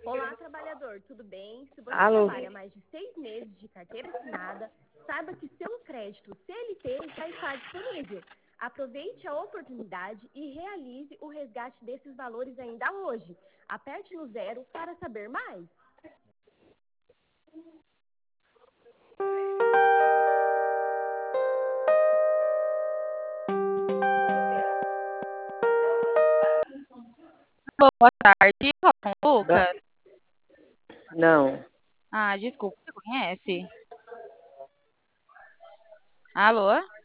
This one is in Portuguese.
Olá, trabalhador, tudo bem? Se você Alô? trabalha mais de 6 meses de carteira assinada, saiba que seu crédito CLT já está disponível. Aproveite a oportunidade e realize o resgate desses valores ainda hoje. Aperte no 0 para saber mais. Boa tarde, fala com o Ba- Lucas. Não. Ah, desculpa, você conhece? Alô?